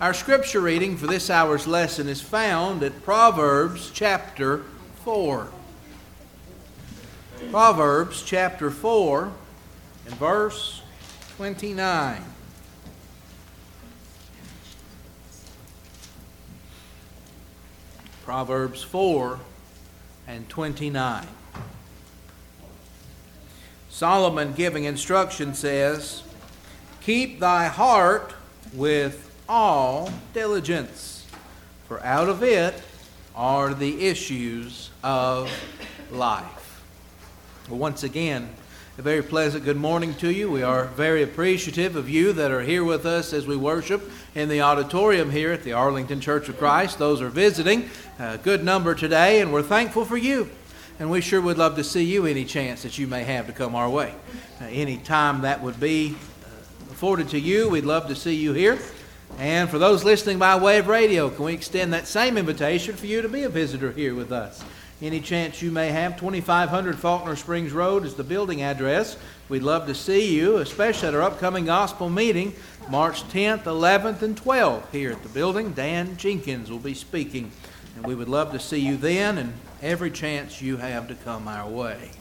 Our scripture reading for this hour's lesson is found at Proverbs chapter 4. Proverbs chapter 4 and verse 29. Proverbs 4 and 29. Solomon, giving instruction, says, "Keep thy heart with all diligence, for out of it are the issues of life." Well, once again, a very pleasant good morning to you. We are very appreciative of you that are here with us as we worship in the auditorium here at the Arlington Church of Christ. Those are visiting, a good number today, and we're thankful for you. And we sure would love to see you any chance that you may have to come our way. Any time that would be afforded to you, we'd love to see you here. And for those listening by way of radio, can we extend that same invitation for you to be a visitor here with us? Any chance you may have, 2500 Faulkner Springs Road is the building address. We'd love to see you, especially at our upcoming gospel meeting, March 10th, 11th, and 12th here at the building. Dan Jenkins will be speaking, and we would love to see you then and every chance you have to come our way.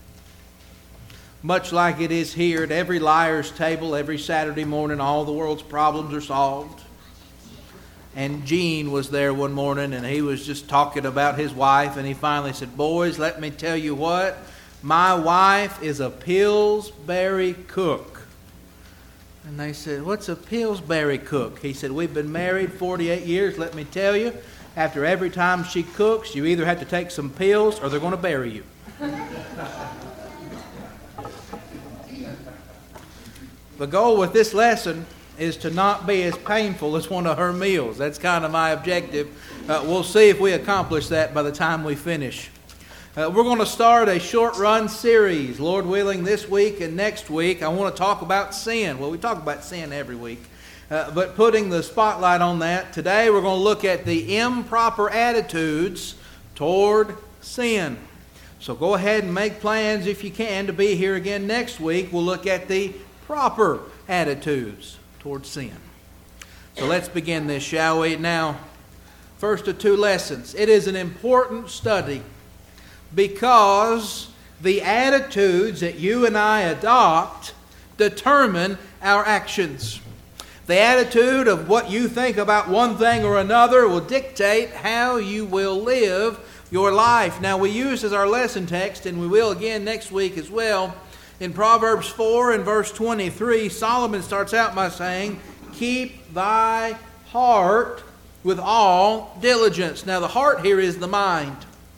Much like it is here at every liar's table every Saturday morning, all the world's problems are solved. And Gene was there one morning, and he was just talking about his wife, and he finally said, "Boys, let me tell you what, my wife is a Pillsbury cook." And they said, "What's a Pillsbury cook?" He said, "We've been married 48 years, let me tell you, after every time she cooks, you either have to take some pills or they're going to bury you." The goal with this lesson is to not be as painful as one of her meals. That's kind of my objective. We'll see if we accomplish that by the time we finish. We're going to start a short-run series, Lord willing, this week and next week. I want to talk about sin. Well, we talk about sin every week. But putting the spotlight on that, today we're going to look at the improper attitudes toward sin. So go ahead and make plans if you can to be here again next week. We'll look at the proper attitudes toward sin. So let's begin this, shall we? Now, first of two lessons. It is an important study because the attitudes that you and I adopt determine our actions. The attitude of what you think about one thing or another will dictate how you will live your life. Now, we use as our lesson text, and we will again next week as well, in Proverbs 4 and verse 23, Solomon starts out by saying, "Keep thy heart with all diligence." Now, the heart here is the mind.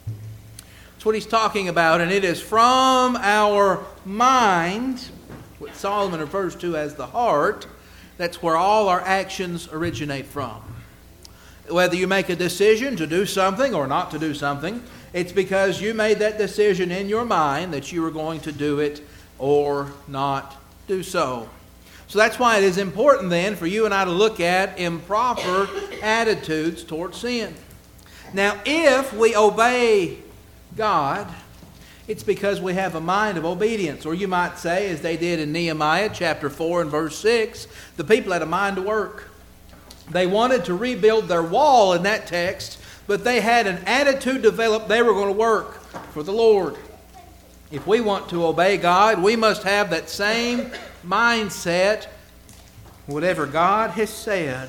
That's what he's talking about, and it is from our mind, what Solomon refers to as the heart, that's where all our actions originate from. Whether you make a decision to do something or not to do something, it's because you made that decision in your mind that you were going to do it or not do so. So that's why it is important then for you and I to look at improper attitudes toward sin. Now, if we obey God, it's because we have a mind of obedience. Or you might say, as they did in Nehemiah chapter 4 and verse 6, the people had a mind to work. They wanted to rebuild their wall in that text, but they had an attitude developed they were going to work for the Lord. If we want to obey God, we must have that same mindset. Whatever God has said,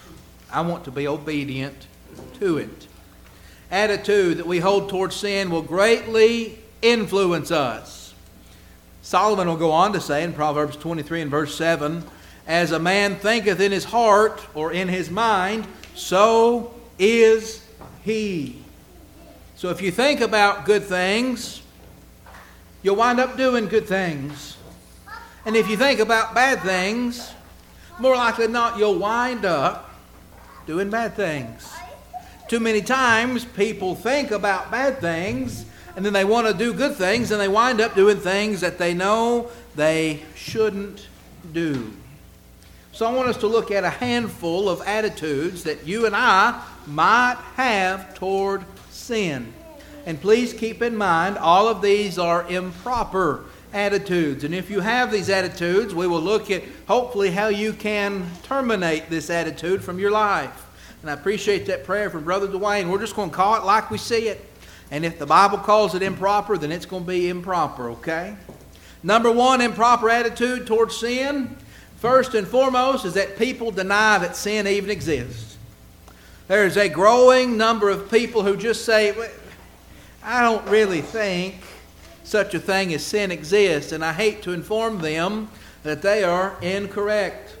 I want to be obedient to it. Attitude that we hold towards sin will greatly influence us. Solomon will go on to say in Proverbs 23 and verse 7, "As a man thinketh in his heart," or in his mind, "so is he." So if you think about good things, you'll wind up doing good things. And if you think about bad things, more likely than not, you'll wind up doing bad things. Too many times people think about bad things and then they want to do good things and they wind up doing things that they know they shouldn't do. So I want us to look at a handful of attitudes that you and I might have toward sin. And please keep in mind, all of these are improper attitudes. And if you have these attitudes, we will look at hopefully how you can terminate this attitude from your life. And I appreciate that prayer from Brother Dwayne. We're just going to call it like we see it. And if the Bible calls it improper, then it's going to be improper, okay? Number one, improper attitude towards sin. First and foremost is that people deny that sin even exists. There's a growing number of people who just say, I don't really think such a thing as sin exists, and I hate to inform them that they are incorrect.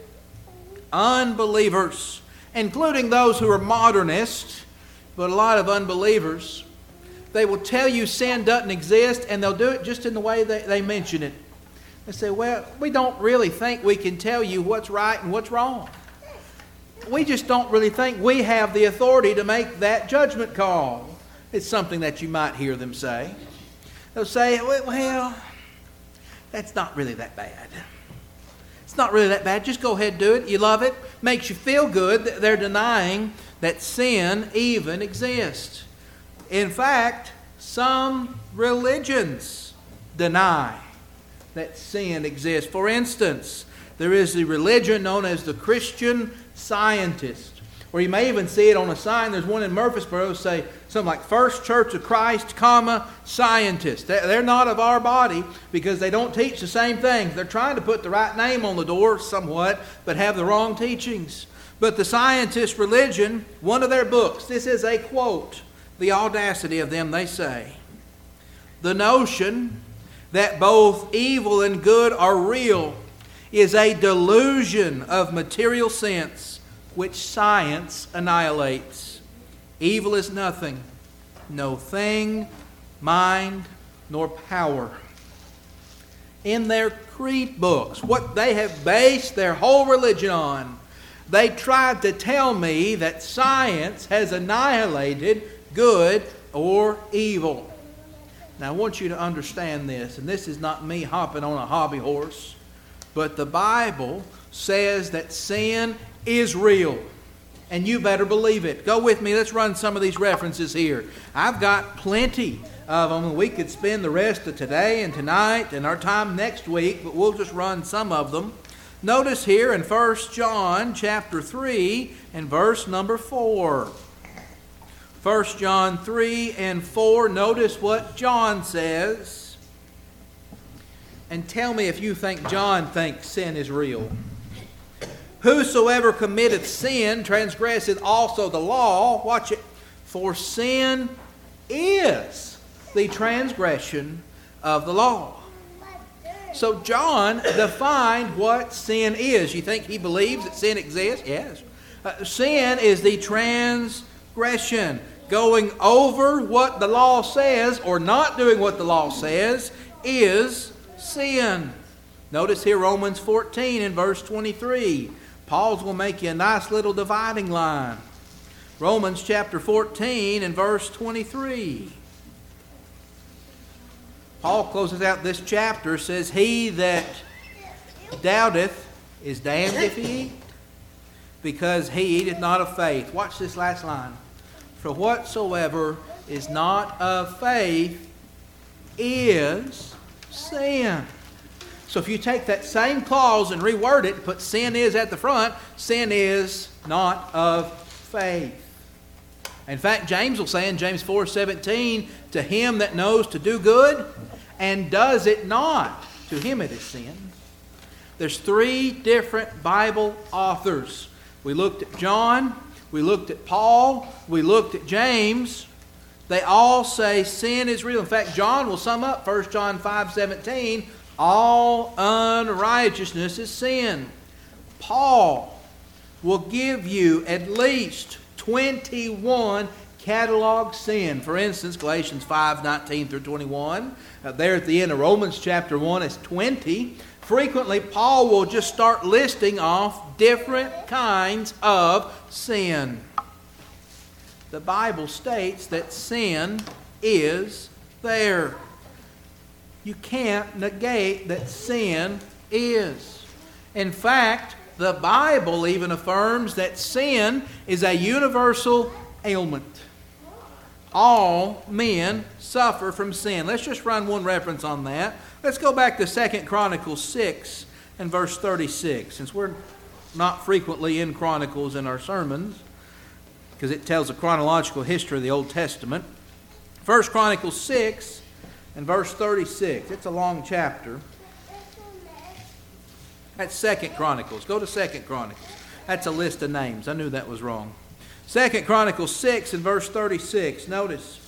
Unbelievers, including those who are modernists, but a lot of unbelievers, they will tell you sin doesn't exist, and they'll do it just in the way they mention it. They say, well, we don't really think we can tell you what's right and what's wrong. We just don't really think we have the authority to make that judgment call. It's something that you might hear them say. They'll say, well, that's not really that bad. It's not really that bad. Just go ahead and do it. You love it. Makes you feel good. They're denying that sin even exists. In fact, some religions deny that sin exists. For instance, there is the religion known as the Christian Scientist, or you may even see it on a sign. There's one in Murfreesboro, say something like First Church of Christ, Scientist. They're not of our body because they don't teach the same things. They're trying to put the right name on the door somewhat, but have the wrong teachings. But the Scientist religion, one of their books, this is a quote, the audacity of them, they say, the notion that both evil and good are real is a delusion of material sense which science annihilates. Evil is nothing, no thing, mind, nor power. In their creed books, what they have based their whole religion on, they tried to tell me that science has annihilated good or evil. Now I want you to understand this, and this is not me hopping on a hobby horse, but the Bible says that sin is real, and you better believe it. Go with me, let's run some of these references here. I've got plenty of them. We could spend the rest of today and tonight and our time next week, but we'll just run some of them. Notice here in 1 John chapter 3 and verse number 4. 1 John 3 and 4, notice what John says. And tell me if you think John thinks sin is real. Whosoever committeth sin transgresseth also the law. Watch it. For sin is the transgression of the law. So John defined what sin is. You think he believes that sin exists? Yes. Sin is the transgression. Going over what the law says or not doing what the law says is sin. Notice here Romans 14 and verse 23. Paul's going to make you a nice little dividing line. Romans chapter 14 and verse 23. Paul closes out this chapter, says, he that doubteth is damned if he eat, because he eateth not of faith. Watch this last line. For whatsoever is not of faith is sin. So if you take that same clause and reword it, put sin is at the front, sin is not of faith. In fact, James will say in James 4:17, to him that knows to do good and does it not, to him it is sin. There's 3 different Bible authors. We looked at John, we looked at Paul, we looked at James. They all say sin is real. In fact, John will sum up 1 John 5:17, all unrighteousness is sin. Paul will give you at least 21 catalog sin. For instance, Galatians 5:19 through 21. There at the end of Romans chapter 1 is 20. Frequently, Paul will just start listing off different kinds of sin. The Bible states that sin is there. You can't negate that sin is. In fact, the Bible even affirms that sin is a universal ailment. All men suffer from sin. Let's just run one reference on that. Let's go back to 2 Chronicles 6 and verse 36, since we're not frequently in Chronicles in our sermons, because it tells a chronological history of the Old Testament. 1 Chronicles 6 and verse 36. It's a long chapter. That's 2 Chronicles. Go to 2 Chronicles. That's a list of names. I knew that was wrong. 2 Chronicles 6 and verse 36. Notice.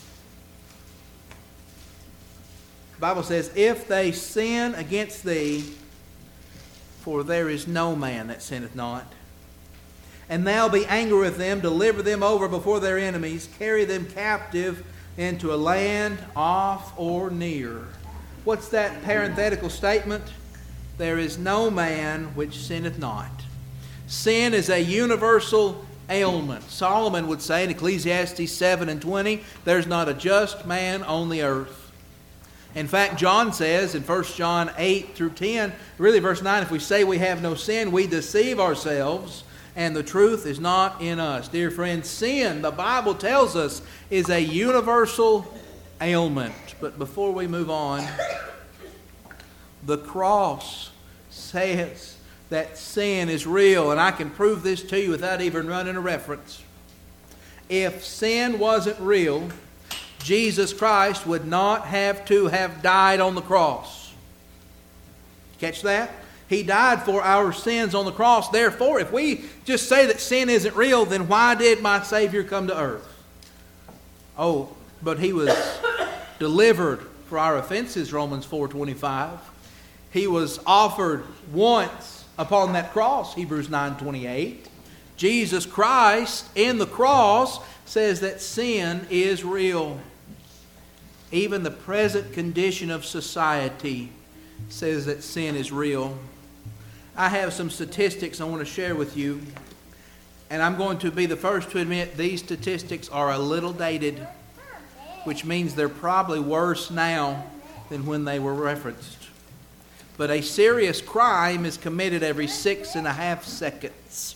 The Bible says, if they sin against thee, for there is no man that sinneth not. And thou be angry with them, deliver them over before their enemies, carry them captive into a land off or near. What's that parenthetical statement? There is no man which sinneth not. Sin is a universal ailment. Solomon would say in Ecclesiastes 7 and 20, there's not a just man on the earth. In fact, John says in 1 John 8 through 10, really verse 9, if we say we have no sin, we deceive ourselves, and the truth is not in us. Dear friends, sin, the Bible tells us, is a universal ailment. But before we move on, the cross says that sin is real, and I can prove this to you without even running a reference. If sin wasn't real, Jesus Christ would not have to have died on the cross. Catch that? He died for our sins on the cross. Therefore, if we just say that sin isn't real, then why did my Savior come to earth? Oh, but He was delivered for our offenses, Romans 4:25. He was offered once upon that cross, Hebrews 9:28. Jesus Christ in the cross says that sin is real. Even the present condition of society says that sin is real. I have some statistics I want to share with you, and I'm going to be the first to admit these statistics are a little dated, which means they're probably worse now than when they were referenced. But a serious crime is committed every 6.5 seconds.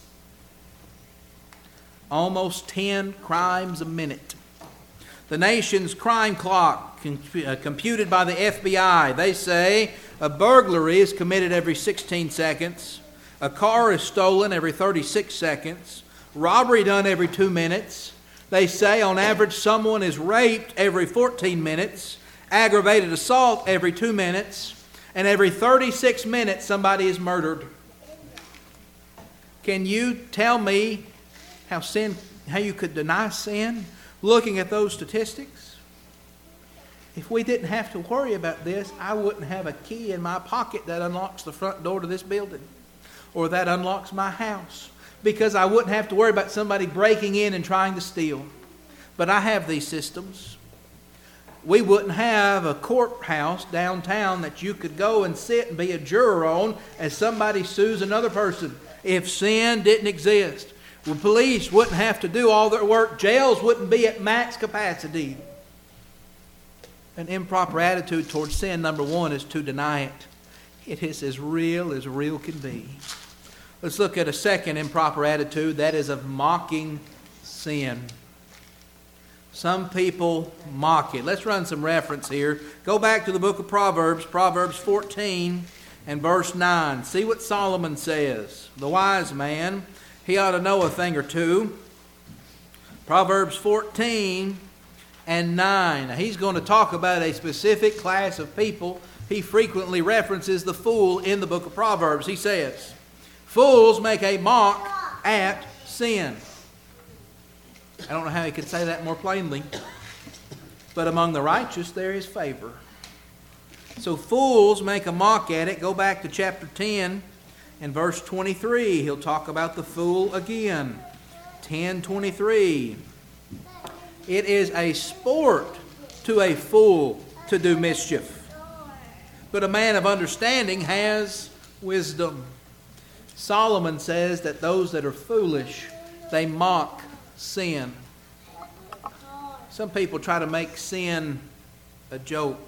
Almost 10 crimes a minute. The nation's crime clock, computed by the FBI, they say a burglary is committed every 16 seconds, a car is stolen every 36 seconds, robbery done every 2 minutes. They say on average someone is raped every 14 minutes, aggravated assault every 2 minutes, and every 36 minutes somebody is murdered. Can you tell me how you could deny sin looking at those statistics? If we didn't have to worry about this, I wouldn't have a key in my pocket that unlocks the front door to this building or that unlocks my house, because I wouldn't have to worry about somebody breaking in and trying to steal. But I have these systems. We wouldn't have a courthouse downtown that you could go and sit and be a juror on as somebody sues another person if sin didn't exist. The police wouldn't have to do all their work. Jails wouldn't be at max capacity. An improper attitude towards sin, number one, is to deny it. It is as real can be. Let's look at a second improper attitude. That is of mocking sin. Some people mock it. Let's run some reference here. Go back to the book of Proverbs, Proverbs 14 and verse 9. See what Solomon says. The wise man, he ought to know a thing or two. Proverbs 14 and 9. Now, he's going to talk about a specific class of people. He frequently references the fool in the book of Proverbs. He says, fools make a mock at sin. I don't know how he could say that more plainly. But among the righteous there is favor. So fools make a mock at it. Go back to chapter 10 and verse 23. He'll talk about the fool again. 10:23. It is a sport to a fool to do mischief, but a man of understanding has wisdom. Solomon says that those that are foolish, they mock sin. Some people try to make sin a joke.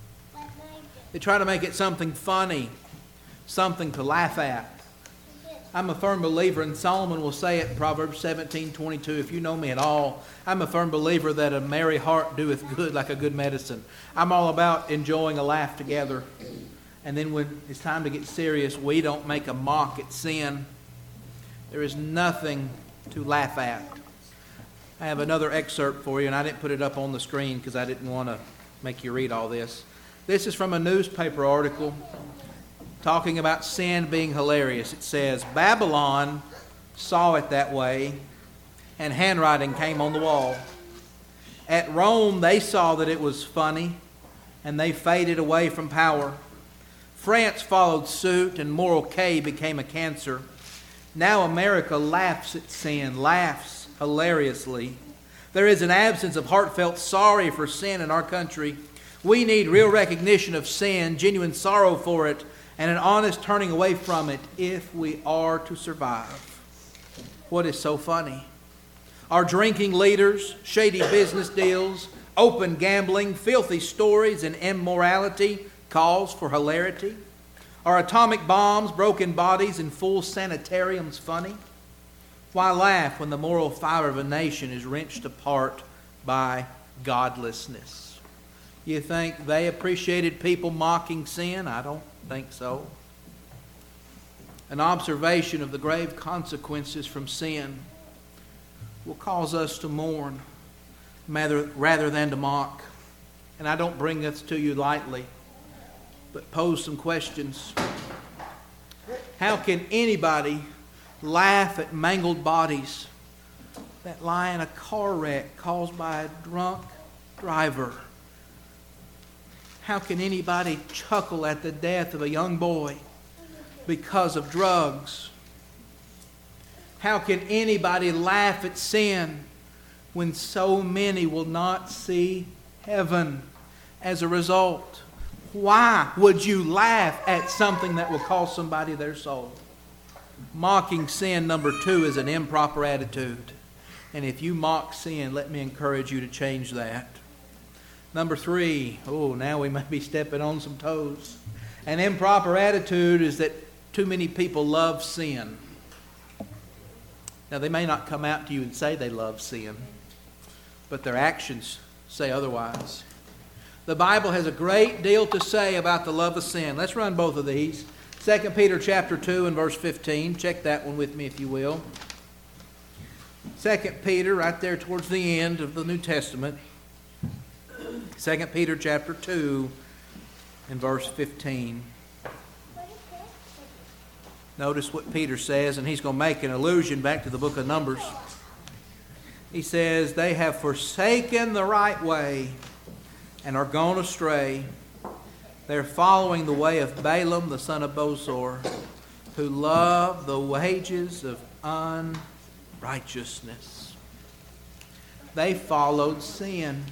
They try to make it something funny, something to laugh at. I'm a firm believer, and Solomon will say it in Proverbs 17:22. If you know me at all, I'm a firm believer that a merry heart doeth good like a good medicine. I'm all about enjoying a laugh together. And then when it's time to get serious, we don't make a mock at sin. There is nothing to laugh at. I have another excerpt for you, and I didn't put it up on the screen because I didn't want to make you read all this. This is from a newspaper article talking about sin being hilarious. It says, Babylon saw it that way, and handwriting came on the wall. At Rome, they saw that it was funny, and they faded away from power. France followed suit, and moral K became a cancer. Now America laughs at sin, laughs hilariously. There is an absence of heartfelt sorry for sin in our country. We need real recognition of sin, genuine sorrow for it, and an honest turning away from it if we are to survive. What is so funny? Our drinking leaders, shady business deals, open gambling, filthy stories, and immorality cause for hilarity. Are atomic bombs, broken bodies, and full sanitariums funny? Why laugh when the moral fiber of a nation is wrenched apart by godlessness? You think they appreciated people mocking sin? I don't think so. An observation of the grave consequences from sin will cause us to mourn rather than to mock. And I don't bring this to you lightly, but pose some questions. How can anybody laugh at mangled bodies that lie in a car wreck caused by a drunk driver? How can anybody chuckle at the death of a young boy because of drugs? How can anybody laugh at sin when so many will not see heaven as a result? Why would you laugh at something that will cost somebody their soul? Mocking sin, number 2, is an improper attitude. And if you mock sin, let me encourage you to change that. Number 3, now we may be stepping on some toes. An improper attitude is that too many people love sin. Now, they may not come out to you and say they love sin, but their actions say otherwise. The Bible has a great deal to say about the love of sin. Let's run both of these. 2 Peter chapter 2 and verse 15. Check that one with me if you will. 2 Peter, right there towards the end of the New Testament. 2 Peter chapter 2 and verse 15. Notice what Peter says, and he's going to make an allusion back to the book of Numbers. He says, they have forsaken the right way and are gone astray. They're following the way of Balaam, the son of Bosor, who loved the wages of unrighteousness. They followed sin.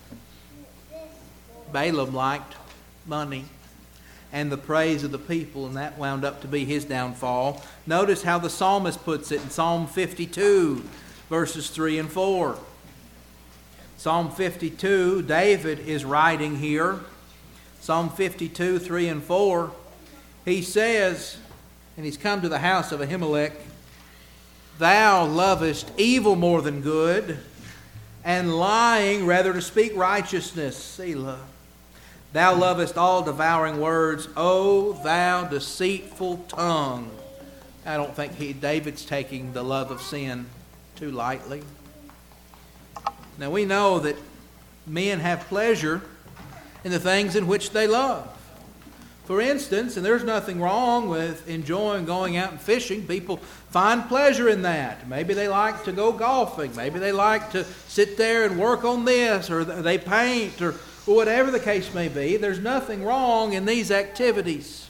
Balaam liked money and the praise of the people, and that wound up to be his downfall. Notice how the psalmist puts it in Psalm 52, verses 3 and 4. Psalm 52, David is writing here. Psalm 52, 3 and 4. He says, and he's come to the house of Ahimelech, Thou lovest evil more than good, and lying rather to speak righteousness. Selah. Thou lovest all devouring words, O thou deceitful tongue. I don't think David's taking the love of sin too lightly. Now we know that men have pleasure in the things in which they love. For instance, and there's nothing wrong with enjoying going out and fishing. People find pleasure in that. Maybe they like to go golfing. Maybe they like to sit there and work on this, or they paint, or whatever the case may be. There's nothing wrong in these activities.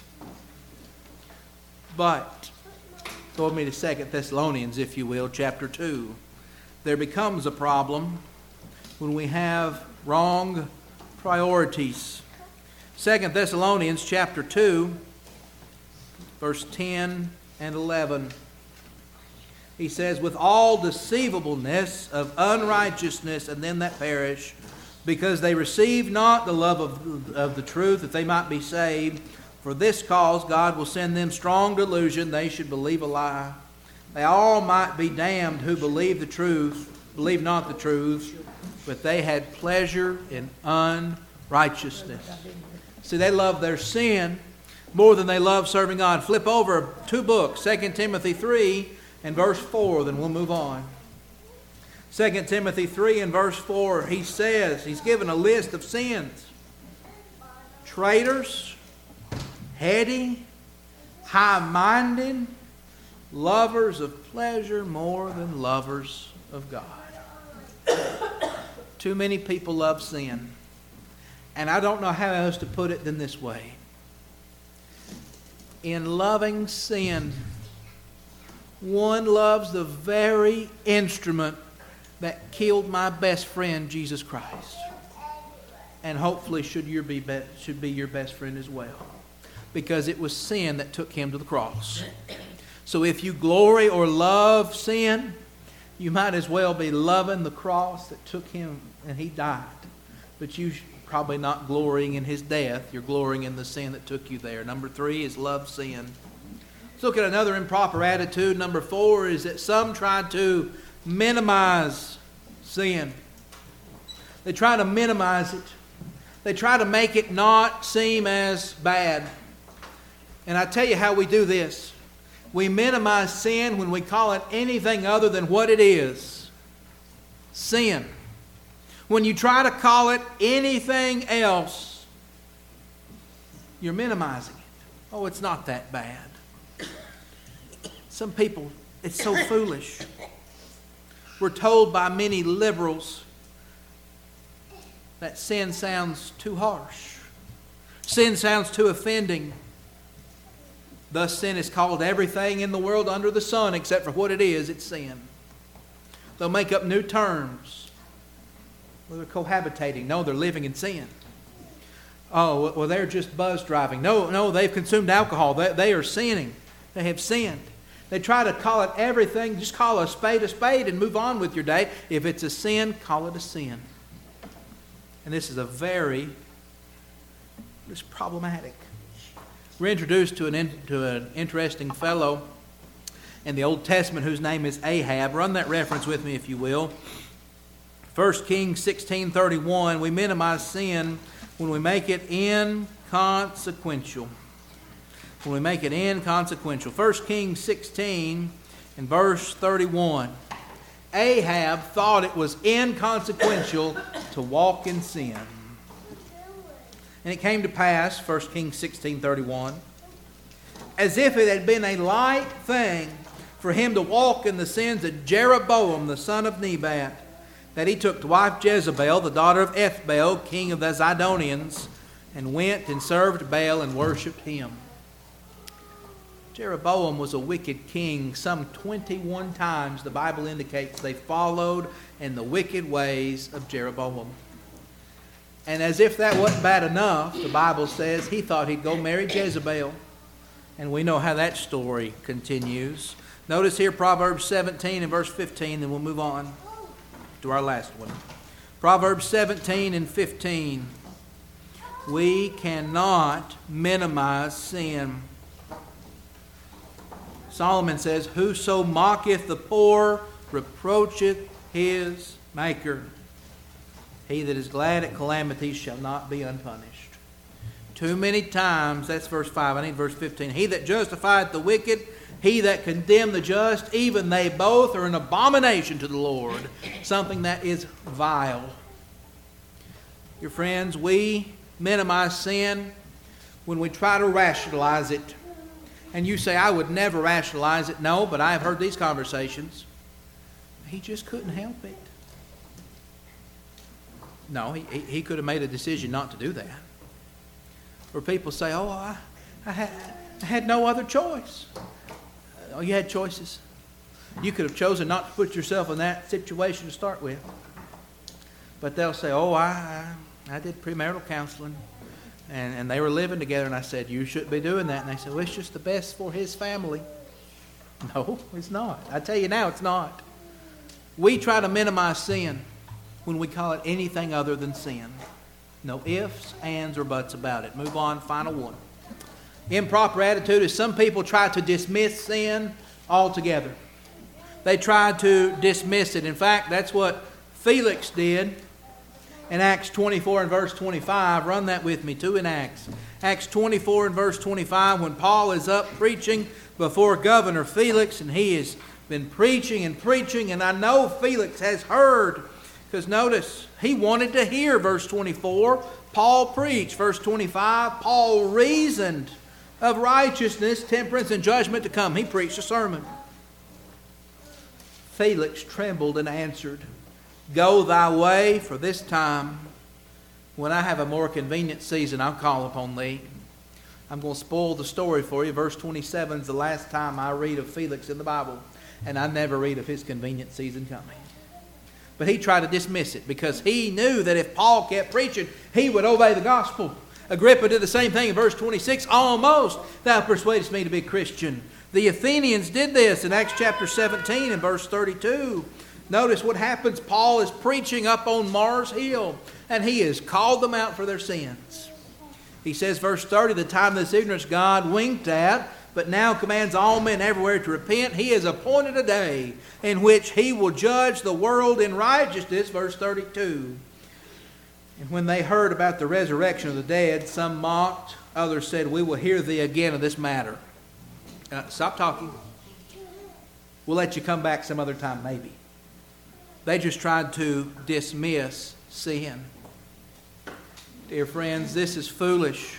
But, go with me to 2 Thessalonians, if you will, chapter 2. There becomes a problem when we have wrong priorities. 2 Thessalonians chapter 2, verse 10 and 11. He says, with all deceivableness of unrighteousness and them that perish, because they receive not the love of the truth, that they might be saved. For this cause God will send them strong delusion, they should believe a lie. They all might be damned who believe not the truth, but they had pleasure in unrighteousness. See, they love their sin more than they love serving God. Flip over 2 books, 2 Timothy 3 and verse 4, then we'll move on. 2 Timothy 3 and verse 4, he says, he's given a list of sins. Traitors, heady, high-minded, lovers of pleasure more than lovers of God. Too many people love sin. And I don't know how else to put it than this way. In loving sin, one loves the very instrument that killed my best friend, Jesus Christ. And hopefully should be your best friend as well. Because it was sin that took him to the cross. So if you glory or love sin, you might as well be loving the cross that took him and he died. But you're probably not glorying in his death. You're glorying in the sin that took you there. Number 3 is love sin. Let's look at another improper attitude. Number 4 is that some try to minimize sin. They try to minimize it. They try to make it not seem as bad. And I tell you how we do this. We minimize sin when we call it anything other than what it is. Sin. When you try to call it anything else, you're minimizing it. Oh, it's not that bad. Some people, it's so foolish. We're told by many liberals that sin sounds too harsh. Sin sounds too offending. Thus sin is called everything in the world under the sun except for what it is, it's sin. They'll make up new terms. Well, they're cohabitating. No, they're living in sin. Oh, well, they're just buzz driving. No, they've consumed alcohol. They are sinning. They have sinned. They try to call it everything. Just call a spade and move on with your day. If it's a sin, call it a sin. And this is it's problematic. We're introduced to an interesting fellow in the Old Testament whose name is Ahab. Run that reference with me if you will. 1 Kings 16:31. We minimize sin when we make it inconsequential. When we make it inconsequential. 1 Kings 16 and verse 31. Ahab thought it was inconsequential to walk in sin. And it came to pass, 1 Kings 16:31, as if it had been a light thing for him to walk in the sins of Jeroboam, the son of Nebat, that he took to wife Jezebel, the daughter of Ethbaal, king of the Zidonians, and went and served Baal and worshipped him. Jeroboam was a wicked king. Some 21 times the Bible indicates they followed in the wicked ways of Jeroboam. And as if that wasn't bad enough, the Bible says he thought he'd go marry Jezebel. And we know how that story continues. Notice here Proverbs 17 and verse 15, then we'll move on to our last one. Proverbs 17 and 15. We cannot minimize sin. Solomon says, whoso mocketh the poor reproacheth his Maker. He that is glad at calamity shall not be unpunished. Too many times, that's verse 5, I need verse 15. He that justifieth the wicked, he that condemneth the just, even they both are an abomination to the Lord. Something that is vile. Your friends, we minimize sin when we try to rationalize it. And you say, I would never rationalize it. No, but I have heard these conversations. He just couldn't help it. No, he could have made a decision not to do that. Or people say, oh, I had no other choice. Oh, you had choices. You could have chosen not to put yourself in that situation to start with. But they'll say, oh, I did premarital counseling. And they were living together, and I said, you shouldn't be doing that. And they said, well, it's just the best for his family. No, it's not. I tell you now, it's not. We try to minimize sin when we call it anything other than sin. No ifs, ands, or buts about it. Move on, final one. Improper attitude is some people try to dismiss sin altogether. They try to dismiss it. In fact, that's what Felix did in Acts 24 and verse 25. Run that with me too in Acts. Acts 24 and verse 25, when Paul is up preaching before Governor Felix, and he has been preaching and preaching, and I know Felix has heard, because notice, he wanted to hear verse 24. Paul preached. Verse 25, Paul reasoned of righteousness, temperance, and judgment to come. He preached a sermon. Felix trembled and answered, Go thy way, for this time, when I have a more convenient season, I'll call upon thee. I'm going to spoil the story for you. Verse 27 is the last time I read of Felix in the Bible, and I never read of his convenient season coming. But he tried to dismiss it because he knew that if Paul kept preaching, he would obey the gospel. Agrippa did the same thing in verse 26. Almost thou persuadest me to be a Christian. The Athenians did this in Acts chapter 17 and verse 32. Notice what happens. Paul is preaching up on Mars Hill, and he has called them out for their sins. He says, verse 30, the time of this ignorance God winked at, but now commands all men everywhere to repent. He has appointed a day in which he will judge the world in righteousness. Verse 32. And when they heard about the resurrection of the dead, some mocked, others said, We will hear thee again of this matter. Stop talking. We'll let you come back some other time, maybe. They just tried to dismiss sin. Dear friends, this is foolish.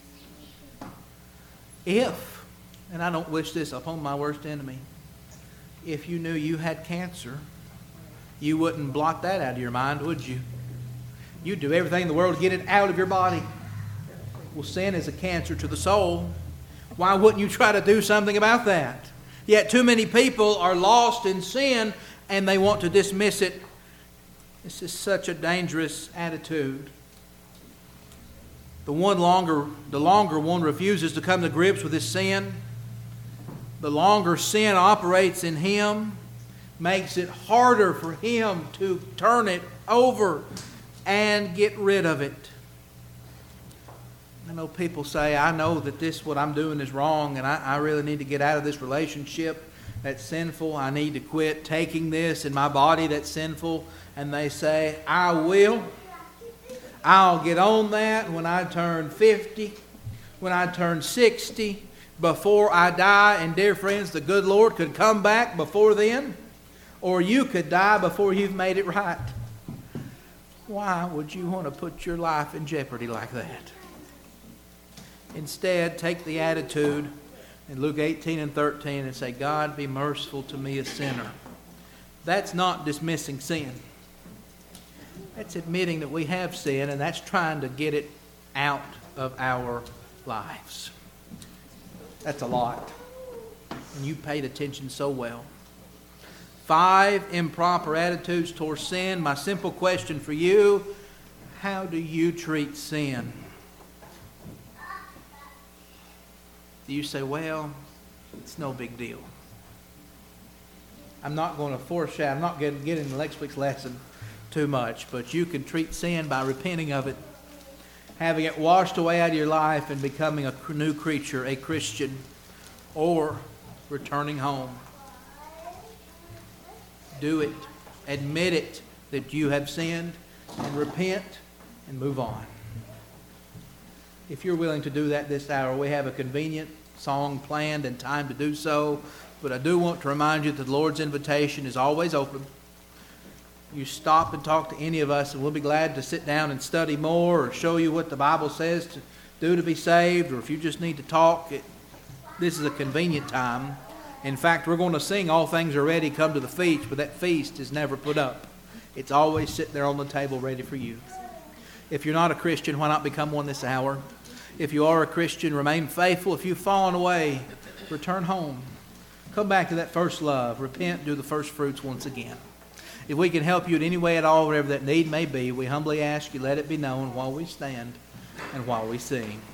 If, and I don't wish this upon my worst enemy, if you knew you had cancer, you wouldn't blot that out of your mind, would you? You'd do everything in the world to get it out of your body. Well, sin is a cancer to the soul. Why wouldn't you try to do something about that? Yet too many people are lost in sin and they want to dismiss it. This is such a dangerous attitude. The longer one refuses to come to grips with his sin, the longer sin operates in him, makes it harder for him to turn it over and get rid of it. I know people say, I know that this, what I'm doing is wrong, and I really need to get out of this relationship that's sinful. I need to quit taking this in my body that's sinful. And they say, I will. I'll get on that when I turn 50, when I turn 60, before I die. And dear friends, the good Lord could come back before then, or you could die before you've made it right. Why would you want to put your life in jeopardy like that? Instead, take the attitude in Luke 18 and 13 and say, God, be merciful to me, a sinner. That's not dismissing sin. That's admitting that we have sin, and that's trying to get it out of our lives. That's a lot. And you paid attention so well. 5 improper attitudes towards sin. My simple question for you, how do you treat sin? Do you say, well, it's no big deal? I'm not going to foreshadow, I'm not going to get into next week's lesson too much, but you can treat sin by repenting of it, having it washed away out of your life and becoming a new creature, a Christian, or returning home. Do it. Admit it that you have sinned and repent and move on. If you're willing to do that this hour, we have a convenient song planned and time to do so. But I do want to remind you that the Lord's invitation is always open. You stop and talk to any of us, and we'll be glad to sit down and study more or show you what the Bible says to do to be saved. Or if you just need to talk, this is a convenient time. In fact, we're going to sing All Things Are Ready, Come to the Feast, but that feast is never put up. It's always sitting there on the table ready for you. If you're not a Christian, why not become one this hour? If you are a Christian, remain faithful. If you've fallen away, return home. Come back to that first love. Repent, do the first fruits once again. If we can help you in any way at all, whatever that need may be, we humbly ask you, let it be known while we stand and while we sing.